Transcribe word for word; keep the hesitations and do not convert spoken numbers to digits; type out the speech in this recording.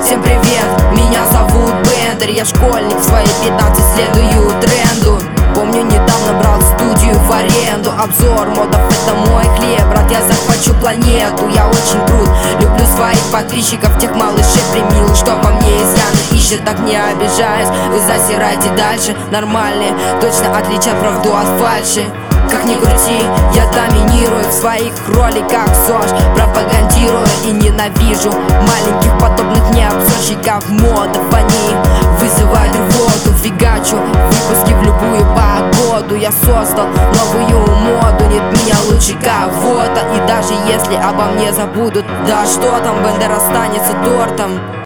Всем привет, меня зовут Бендер. Я школьник, в свои пятнадцать следую тренду. Помню, недавно брал студию в аренду. Обзор модов — это мой хлеб. Брат, я захвачу планету, я очень крут. Люблю своих подписчиков, тех малышей примил, что во мне изъяны ищет, так не обижаюсь. Вы засирайте дальше, нормальные точно отличат правду от фальши. Как ни крути, я доминирую в своих роликах ЗОЖ, пропагандирую и ненавижу маленьких подобных мне обзорщиков модов. Они вызывают рвоту, фигачу выпуски в любую погоду. Я создал новую моду, нет меня лучше кого-то. И даже если обо мне забудут, да что там, Бендер останется тортом.